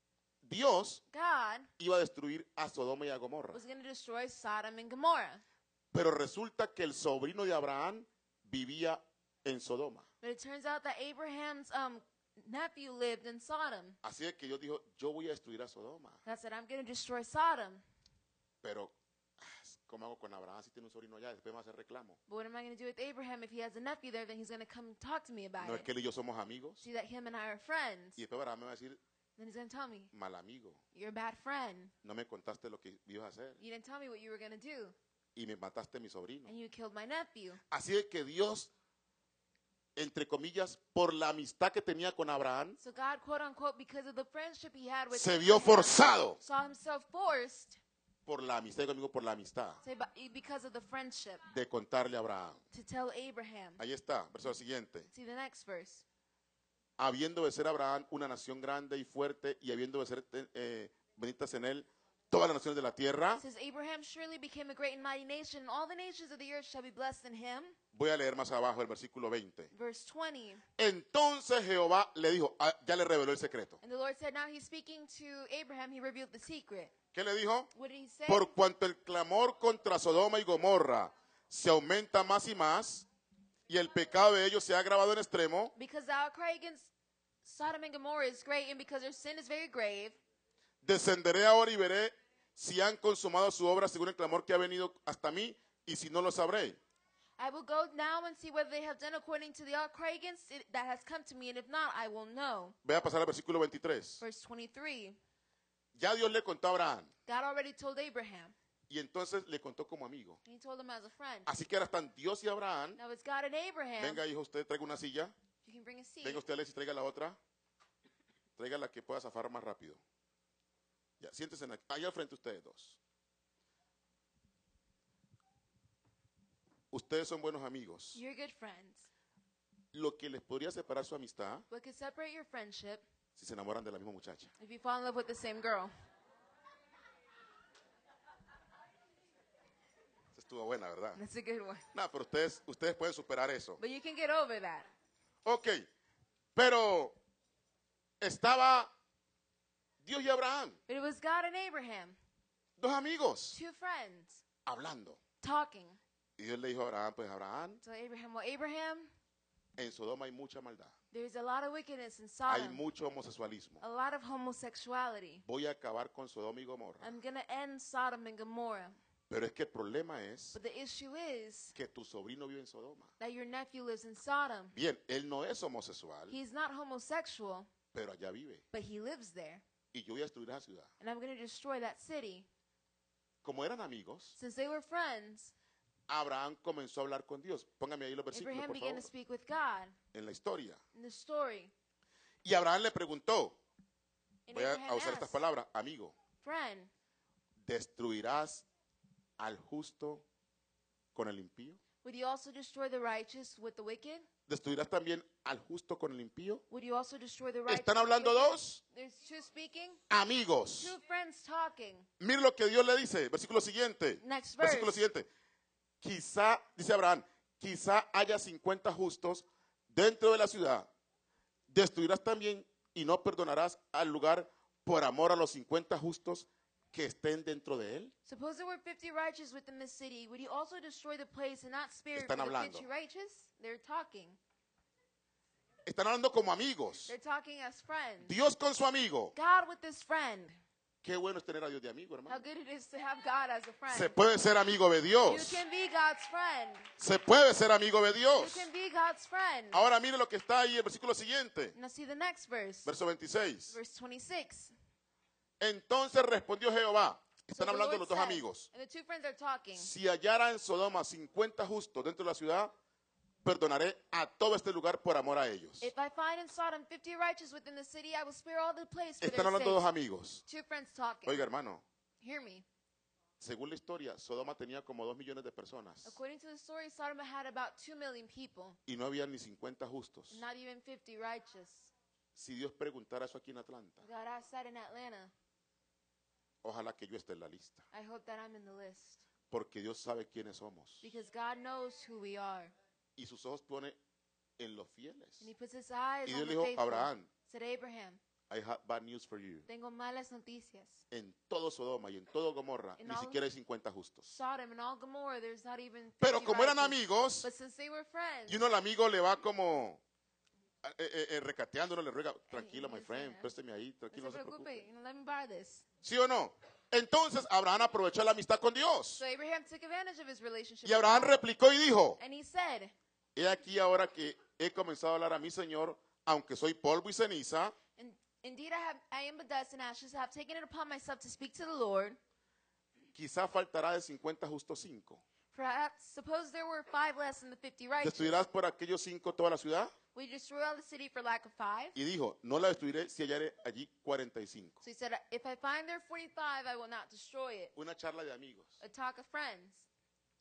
Dios God iba a destruir a Sodoma y a Gomorra. was going to destroy Sodom and Gomorrah. Pero resulta que el sobrino de Abraham vivía en Sodoma. But it turns out that Abraham's um, nephew lived in Sodom. Así es que Dios dijo, yo voy a destruir a Sodoma. God said, I'm going to destroy Sodom. Pero, ah, ¿cómo hago con Abraham si tiene un sobrino allá? Después me va a hacer reclamo. But what am I going to do with Abraham if he has a nephew there? Then he's going to come talk to me about No es it. que él y yo somos amigos. See that him and I are friends. Y después Abraham me va a decir, Then he's going to tell me, mal amigo, you're a bad friend. no me contaste lo que ibas a hacer. You didn't tell me what you were going to do. Y me mataste a mi sobrino. And you killed my nephew. Así es que Dios, entre comillas, por la amistad que tenía con Abraham, So God, quote unquote, because of the friendship he had with se vio Abraham, forzado saw himself forced, por la amistad, digo conmigo, por la amistad say, but because of the friendship, de contarle a Abraham. to tell Abraham. Ahí está, verso siguiente. See the next verse. Habiendo de ser Abraham una nación grande y fuerte, y habiendo de ser eh, benditas en él todas las naciones de la tierra. It says, Abraham surely became a great and mighty nation, and all the nations of the earth shall be blessed in him. Voy a leer más abajo el versículo veinte. Verse twenty. Entonces Jehová le dijo, ah, ya le reveló el secreto. And the Lord said, now he's speaking to Abraham, he revealed the secret. ¿Qué le dijo? What did he say? Por cuanto el clamor contra Sodoma y Gomorra se aumenta más y más, y el pecado de ellos se ha agravado en extremo, Because the outcry against Sodom and Gomorrah is great, and because their sin is very grave, descenderé ahora y veré si han consumado su obra según el clamor que ha venido hasta mí, y si no lo sabré. I will go now and see whether they have done according to the outcry against it that has come to me, and if not, I will know. Voy a pasar al versículo veintitrés. Verse twenty-three. Ya Dios le contó a Abraham, God already told Abraham, y entonces le contó como amigo. and he told him as a friend. Así que ahora están Dios y Abraham. Now it's God and Abraham. Venga, hijo, usted traiga una silla. You can bring a seat. Venga usted, Alexis, traiga la otra. Traiga la que pueda zafar más rápido. Ya, siéntense en aquí. Ahí al frente ustedes dos. Ustedes son buenos amigos. You're good friends. Lo que les podría separar su amistad What could separate your friendship si se enamoran de la misma muchacha. if you fall in love with the same girl? Esa estuvo buena, ¿verdad? That's a good one. No, pero ustedes, ustedes pueden superar eso. But you can get over that. Ok, pero estaba Dios y Abraham, But it was God and Abraham, dos amigos, two friends, hablando. talking. Y Dios le dijo a Abraham, pues Abraham, So Abraham, well, Abraham, en Sodoma hay mucha maldad, there's a lot of wickedness in hay Sodom, mucho homosexualismo. a lot of homosexuality. Voy a acabar con Sodoma y Gomorra. I'm going to end Sodom and Gomorrah. Pero es que el problema es But the issue is que tu sobrino vive en Sodoma. that your nephew lives in Sodom. Bien, él no es homosexual, He's not homosexual, pero allá vive. but he lives there. Y yo voy a destruir esa ciudad. And I'm going to destroy that city. Como eran amigos, Since they were friends, Abraham comenzó a hablar con Dios. Póngame ahí los versículos, Abraham por began to favor, speak with God en la historia. in the story. Y Abraham le preguntó, And voy a Abraham a usar estas asked, palabras, amigo, friend, ¿destruirás al justo con el impío? would you also destroy the righteous with the wicked? ¿Destruirás también al justo con el impío? Would you also destroy the righteous ¿Están with the hablando wicked? dos? There's two speaking, Amigos. two friends talking. Mire lo que Dios le dice, versículo siguiente. Next Versículo verse. siguiente. Quizá, dice Abraham, quizá haya cincuenta justos dentro de la ciudad. ¿Destruirás también y no perdonarás al lugar por amor a los cincuenta justos que estén dentro de él? Suppose there were fifty righteous within the city. Would you also destroy the place and not spare Están for the hablando. fifty righteous? They're talking. Están hablando como amigos. They're talking as friends. Dios con su amigo. God with this friend. Qué bueno es tener a Dios de amigo, How hermano. good it is to have God as a friend. Se puede ser amigo de You Dios. can be God's friend. Se puede ser amigo de You Dios. can be God's friend. Ahora mire lo que está ahí, el versículo siguiente, Now see the next verse. verso veintiséis. Verse twenty-six. Entonces respondió Jehová. So Están the hablando Lord los dos said, amigos. and the two friends are talking. Si hallara en Sodoma cincuenta justos dentro de la ciudad, perdonaré a todo este lugar por amor a ellos. If I find in Sodom fifty righteous within the city, I will spare all the place for Están their hablando dos sake. amigos. Two friends talking. Oiga, hermano, Hear me. según la historia, Sodoma tenía como dos millones de personas According to the story, Sodom had about two million people, y no había ni cincuenta justos. not even fifty righteous. Si Dios preguntara eso aquí en Atlanta, God asked that in Atlanta. ojalá que yo esté en la lista, I hope that I'm in the list. porque Dios sabe quiénes somos Because God knows who we are. y sus ojos pone en los fieles. And he puts his eyes Y on Dios le the dijo, faithful. Abraham, Said Abraham, I have bad news for you. tengo malas noticias. En todo Sodoma y en todo Gomorra En ni all- siquiera hay cincuenta justos. Sodom and all Gomorrah, there's not even fifty Pero como eran righteous. amigos, But since they were friends, y uno al amigo le va como eh, eh, eh, recateando, uno le ruega, tranquilo, my yes, friend, yeah. présteme ahí, no tranquilo, se no se preocupe, preocupe. you know, let me borrow this. ¿Sí o no? Entonces Abraham aprovechó la amistad con Dios. So Abraham took advantage of his relationship Y Abraham with God. replicó y dijo, And he said, he aquí ahora que he comenzado a hablar a mi Señor, aunque soy polvo y ceniza, "In- Indeed, I, have, I am but dust and ashes. I have taken it upon myself to speak to the Lord. quizá faltará de cincuenta justos cinco. Perhaps, suppose there were five less than the fifty righteous. ¿Destruirás por aquellos cinco toda la ciudad? Will you destroy all the city for lack of five? Y dijo, no la destruiré si hallaré allí cuarenta y cinco. So he said, if I find there forty-five, I will not destroy it. Una charla de amigos, A talk of friends.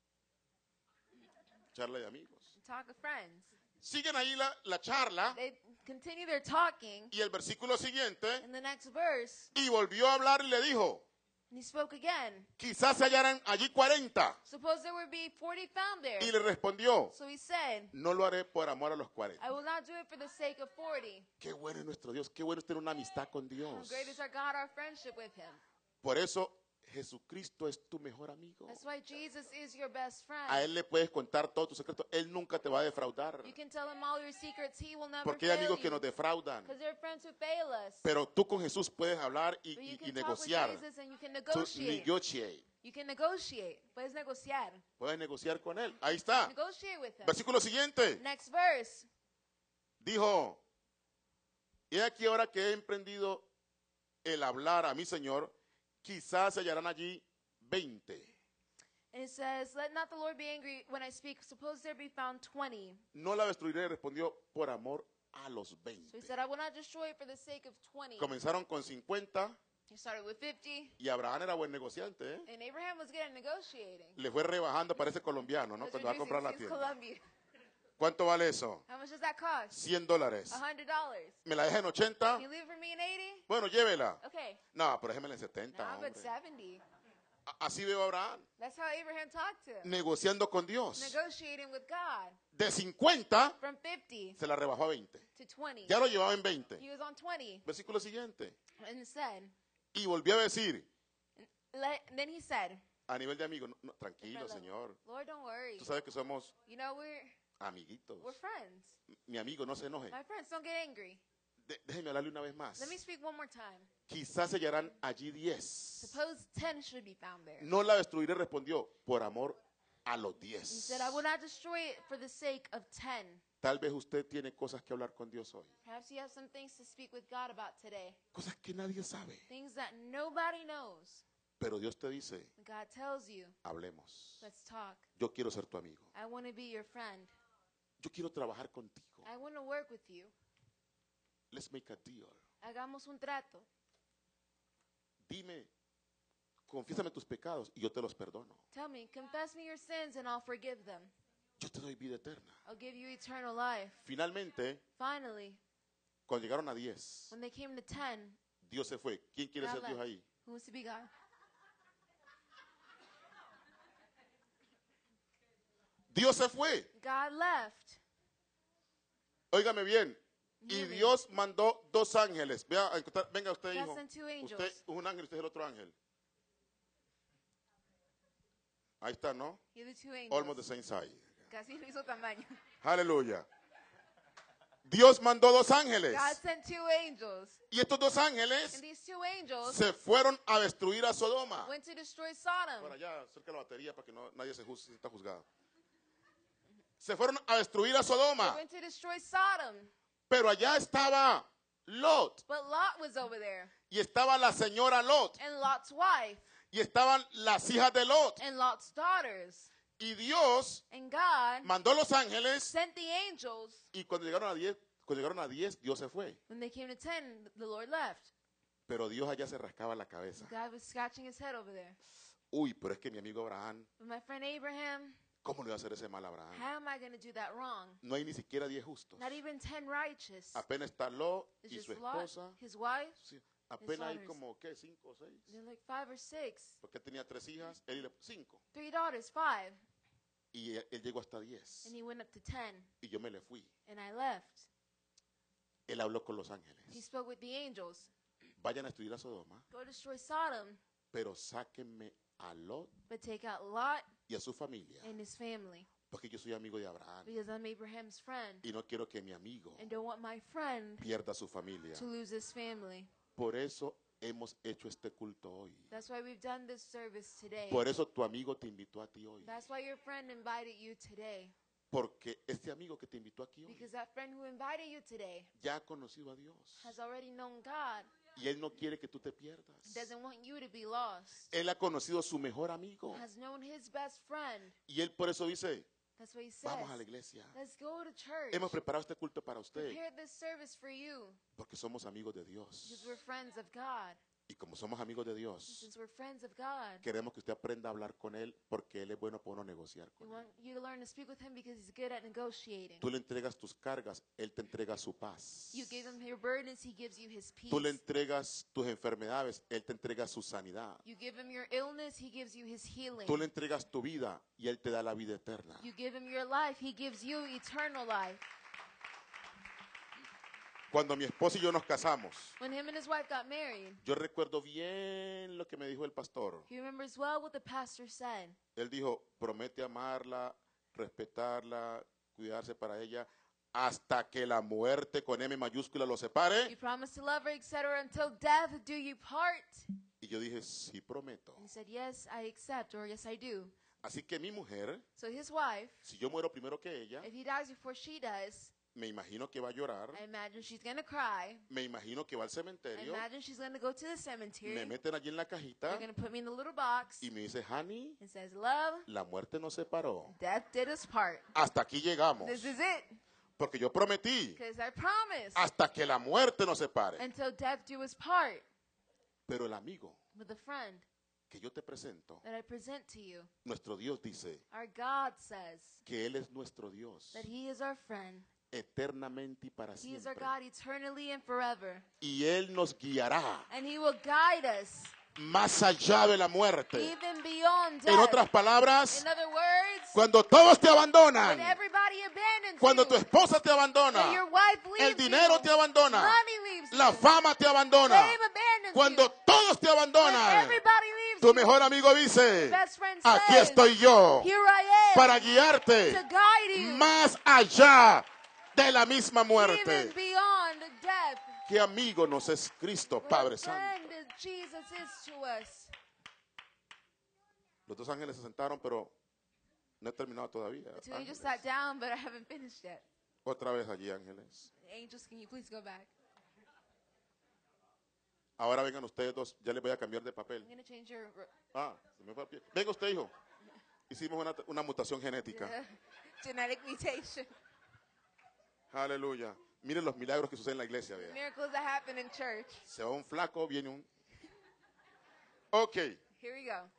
charla de amigos. A talk of friends. Siguen ahí la, la charla They continue their talking. y el versículo siguiente, In the next verse, y volvió a hablar y le dijo, and he spoke again. quizás se hallaran allí cuarenta. Suppose there would be forty found there. Y le respondió, So he said, no lo haré por amor a los cuarenta. I will not do it for the sake of forty. Qué bueno es nuestro Dios, qué bueno es tener una amistad con How Dios. great is our God, our friendship with him. Por eso Jesucristo es tu mejor amigo. That's why Jesus is your best A friend. Él le puedes contar todos tus secretos, Él nunca te va a defraudar. You can tell him all your secrets. He will never Porque hay fail amigos que you. nos defraudan. Because there are friends who fail us. Pero tú con Jesús puedes hablar y, But you y- can y talk negociar. with Jesus and you can To negotiate. negotiate. You can negotiate. Puedes negociar. Puedes negociar con Él. Ahí está. Negotiate with him. Versículo siguiente. Next verse. Dijo, he aquí ahora que he emprendido el hablar a mi Señor, quizás se hallarán allí veinte. And it says, let not the Lord be angry when I speak. Suppose there be found twenty. No la destruiré, respondió, por amor a los So veinte. he said, I will not destroy it for the sake of twenty. Comenzaron con cincuenta He started with fifty, y Abraham era buen negociante, ¿eh? and Abraham was good at negotiating. Le fue rebajando, parece colombiano, ¿no? He was Cuando va a comprar la reducing to tienda. Colombia. ¿Cuánto vale eso? How much does that cost? cien dólares. A hundred dollars. ¿Me la deja en ochenta? Can you leave it for me in eighty? Bueno, llévela. Okay. No, pero déjemela en setenta, Nah, but hombre. seventy. A- Así veo a Abraham, That's how Abraham talked to him. negociando con Dios. Negotiating with God. De cincuenta From fifty se la rebajó a veinte. to twenty. Ya lo llevaba en veinte. He was on twenty. Versículo siguiente. And said, Y volvió a decir, let, then he said, a nivel de amigo, no, no, tranquilo, Different level. Señor. Lord, don't worry. Tú sabes que somos You know, we're, amiguitos. we're friends. Mi amigo, no se enoje. My friends, don't get angry. De- déjeme hablarle una vez más. Let me speak one more time. Quizás se hallarán allí diez. Suppose ten should be found there. No la destruiré, respondió, por amor a los He diez. said, I will not destroy it for the sake of ten. Tal vez usted tiene cosas que hablar con Dios hoy. Perhaps you have some things to speak with God about today. Cosas que nadie sabe. Things that nobody knows. Pero Dios te dice, God tells you, hablemos. let's talk. Yo quiero ser tu amigo. I want to be your friend. Yo quiero trabajar contigo. I want to work with you. Let's make a deal. Hagamos un trato. Dime, confiésame tus pecados y yo te los perdono. Tell me, confess me your sins and I'll forgive them. Yo te doy vida eterna. I'll give you eternal life. Finalmente, Finally, cuando llegaron a diez, when they came to ten, Dios se fue. ¿Quién quiere God ser Dios left. ahí? Who wants to be God? Dios se fue. God left. Óigame bien. Y Hear me. Dios mandó dos ángeles. Vea, venga usted, God hijo. sent two angels. Usted es un ángel, usted es el otro ángel. Ahí está, ¿no? You're the two angels. Almost the same size. Casi el mismo tamaño. Aleluya. Dios mandó dos ángeles. God sent two angels. Y estos dos And ángeles these two angels se fueron a destruir a Sodoma. went to destroy Sodom. Por allá, cerca de la batería para que no, nadie se juz- se sienta juzgado. Se fueron a destruir a They Sodoma. went to destroy Sodom. Pero allá estaba Lot. But Lot was over there. Y estaba la señora Lot. And Lot's wife. Y estaban las hijas de Lot. And Lot's daughters. Y Dios And God mandó los ángeles. sent the angels. Y cuando llegaron a diez, cuando llegaron a diez, Dios se fue. When they came to ten, the Lord left. Pero Dios allá se rascaba la cabeza. God was scratching his head over there. Uy, pero es que mi amigo Abraham, But my friend Abraham, ¿cómo le iba a hacer ese mal a Abraham? how am I going to do that wrong? No hay ni siquiera diez justos. Not even ten righteous. Apenas está Lot It's y just su Lot, esposa. his wife. Sí, apenas hay daughters. como, ¿qué? Cinco o seis. They're like five or six. Porque él tenía tres hijas, él y le- cinco. Three daughters, five. Y él, él llegó hasta diez. And he went up to ten. Y yo me le fui. And I left. Él habló con los He ángeles. spoke with the angels. Vayan a destruir a Sodoma, Go destroy Sodom, pero sáquenme a Lot but take out Lot y a su familia. and his family. Porque yo soy amigo de Abraham. Because I'm Abraham's friend. Y no quiero que mi amigo And don't want my friend pierda su familia. to lose his family. Por eso hemos hecho este culto hoy. That's why we've done this service today. Por eso tu amigo te invitó a ti hoy. That's why your friend invited you today. Porque este amigo que te invitó aquí hoy Because that friend who invited you today ya ha conocido a Dios. has already known God. Y él no quiere que tú te pierdas. Doesn't want you to be lost. Él ha conocido a su mejor amigo. Has known his best friend. Y él por eso dice, That's what he says. vamos a la iglesia. Let's go to church. Hemos preparado este culto para usted. Prepare this service for you. Porque somos amigos de Dios. Because we're friends of God. Y como somos amigos de Dios, Since we're friends of God. queremos que usted aprenda a hablar con él porque él es bueno para uno negociar We con él. want you to learn to speak with him because he's good at negotiating. Tú le entregas tus cargas, él te entrega su paz. You give him your burdens, he gives you his peace. Tú le entregas tus enfermedades, él te entrega su sanidad. You give him your illness, he gives you his healing. Tú le entregas tu vida y él te da la vida eterna. You give him your life, he gives you eternal life. Cuando mi esposa y yo nos casamos, When him and his wife got married, yo recuerdo bien lo que me dijo el pastor. he remembers well what the pastor said. Él dijo, promete amarla, respetarla, cuidarse para ella, hasta que la muerte con M mayúscula lo separe. You promise to love her, et cetera, until death do you part. Y yo dije, sí prometo. And he said, yes, I accept, or yes, I do. Así que mi mujer, So his wife, si yo muero primero que ella, if he dies before she does, me imagino que va a llorar, I imagine she's going to cry. me imagino que va al I cementerio, imagine she's going to go to the me cemetery. meten allí en la cajita They're going to put me in the little box. y me dice, honey, It says, love, la muerte nos separó. death did us part. Hasta aquí llegamos. This is it. Porque yo prometí Because I promised hasta que la muerte nos separe. until death do us part. Pero el amigo With the friend que yo te presento, that I present to you, nuestro Dios dice our God says que Él es nuestro Dios that He is our friend. eternamente y para He is our siempre. God eternally and forever. Y Él nos guiará And He will guide us más allá de la muerte. even beyond En death. otras palabras, In other words, cuando todos te when abandonan, everybody abandons cuando you, tu esposa te when abandona, your wife leaves el dinero you, te abandona, money leaves la you, fama te abandona, fame abandons cuando you, todos te when abandonan, everybody leaves tu you, mejor amigo dice, your best friend aquí says, estoy yo here I am para guiarte to guide you más allá de la misma even muerte. beyond death. ¿Qué amigo nos es Cristo, What Padre a Santo? friend that Jesus is to us. Los dos ángeles se sentaron, pero no he terminado todavía. The two angels Ángeles. sat down, but I haven't finished yet. Otra vez allí, ángeles. Angels, can you please go back? Ahora vengan ustedes dos, ya les voy a cambiar de papel. I'm going to change your ro- Ah, se me fue el pie. Venga usted, hijo. Hicimos una, una mutación genética. genetic mutation. Aleluya. Miren los milagros que suceden en la iglesia. Vea. Miracles that happen in church. Se va un flaco, viene un... Ok. Here we go.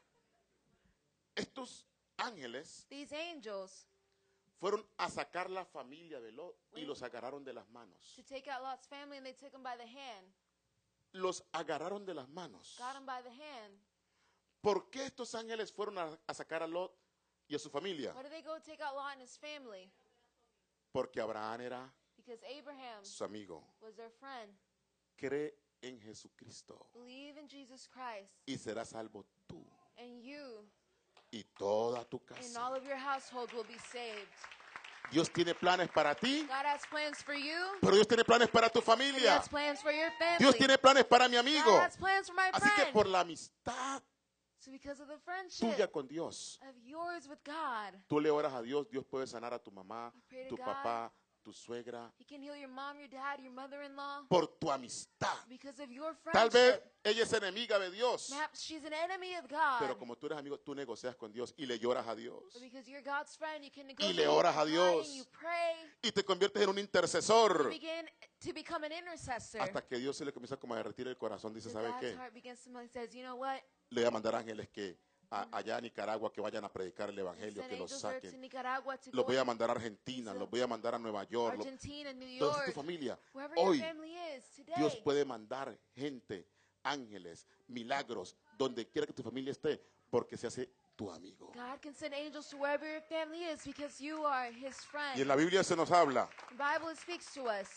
Estos ángeles These angels fueron a sacar la familia de Lot y los agarraron de las manos. to take out Lot's family, and they took him by the hand. Los agarraron de las manos. Got him by the hand. ¿Por qué estos ángeles fueron a, a sacar a Lot y a su familia? Why did they go take out Lot and his family? Porque Abraham era Because Abraham su amigo. was their friend. Cree en Jesucristo Believe in Jesus Christ, y serás salvo tú and you y toda tu and casa. all of your household will be saved. Dios tiene planes para ti, God has plans for you. pero Dios tiene planes para tu He familia. has plans for your family. Dios tiene planes para mi amigo. God has plans for my Así que friend. por la amistad So because of the friendship tuya con Dios, of yours with God, tú le oras a Dios, Dios puede sanar a tu mamá, You pray to tu God. papá, tu suegra, He can heal your mom, your dad, your mother-in-law por tu amistad. because of your Tal vez friendship. ella es enemiga de Dios, Perhaps she's an enemy of God. pero como tú eres amigo, tú negocias con Dios y le lloras a Dios. But because you're God's friend, you can negotiate le oras a with God Dios. and you pray. Y te conviertes en un You intercesor. begin to become an intercessor. Hasta que Dios se le comienza como a derretir el corazón. Dice, So ¿sabe God's qué? heart begins to melt. He says, you know what? Le voy a mandar ángeles que a- allá a Nicaragua que vayan a predicar el evangelio, Send que los angels there to saquen. Nicaragua to Los go voy a to mandar a Argentina, los voy a mandar a Nueva York. los- Argentina, New Entonces tu York, familia. wherever your Hoy family is today. Dios puede mandar gente, ángeles, milagros, donde quiera que tu familia esté, porque se hace tu amigo. God can send angels to wherever your family is because you are His Y friend. en la Biblia se nos habla The Bible speaks to us.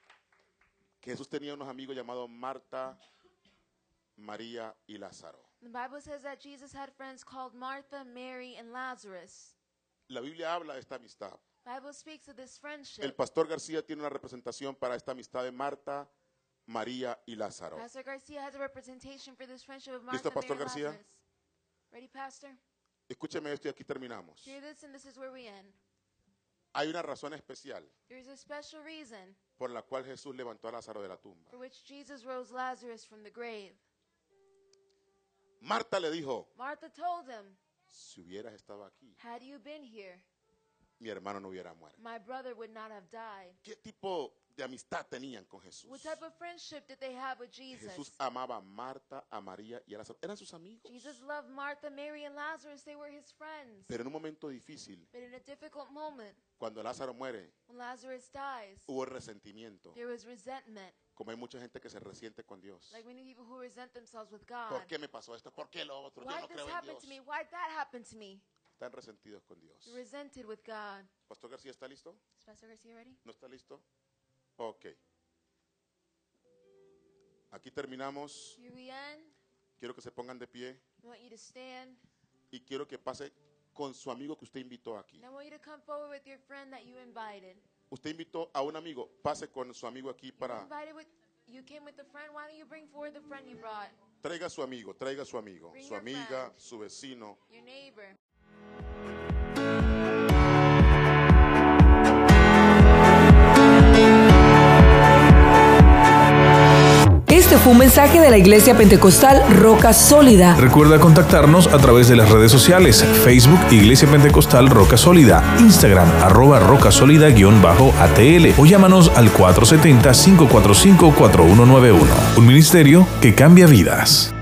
que Jesús tenía unos amigos llamados Marta, María y Lázaro. The Bible says that Jesus had friends called Martha, Mary, and Lazarus. La Biblia habla de esta amistad. The Bible speaks of this El friendship. pastor García tiene una representación para esta amistad de Marta, María y Lázaro. Pastor Garcia has a representation for this friendship of ¿Listo, Martha, Pastor Mary, and García? Lazarus. Ready, Pastor? Escúcheme esto y aquí terminamos. Hear this, and this is where we end. Hay una razón especial There is a special reason por la cual Jesús levantó a Lázaro de la tumba. for which Jesus rose Lazarus from the grave. Marta le dijo, Martha told him, si hubieras estado aquí, had you been here, mi hermano no hubiera muerto. my brother would not have died. ¿Qué tipo de amistad tenían con Jesús? What type of friendship did they have with Jesús Jesus? amaba a Marta, a María y a Lázaro. Eran sus amigos. Jesus loved Martha, Mary, and Lazarus. They were his friends. Pero en un momento difícil, But in a difficult moment, cuando Lázaro muere, when Lazarus dies, hubo resentimiento. there was resentment. Como hay mucha gente que se resiente con Dios. Like many people who resent themselves with God. ¿Por qué me pasó esto? ¿Por qué lo otro? Yo Why no did creo this en happen Dios. to me? Why did that happen to me? Están resentidos con Dios. You're resented with God. Pastor García, ¿está listo? Is Pastor Garcia ready? ¿No está listo? Ok. Aquí terminamos. Here we end. Quiero que se pongan de pie I want you to stand. y quiero que pase con su amigo que usted invitó aquí. And I want you to come forward with your friend that you invited. Usted invitó a un amigo, pase con su amigo aquí You para... invited with, you came with a friend. Why don't you bring forward the friend you brought? Traiga a su amigo, traiga a su amigo, Bring su your amiga, friend. su vecino. Your neighbor. Este fue un mensaje de la Iglesia Pentecostal Roca Sólida. Recuerda contactarnos a través de las redes sociales, Facebook Iglesia Pentecostal Roca Sólida, Instagram arroba roca sólida guión bajo A T L o llámanos al cuatro siete cero, cinco cuatro cinco, cuatro uno nueve uno. Un ministerio que cambia vidas.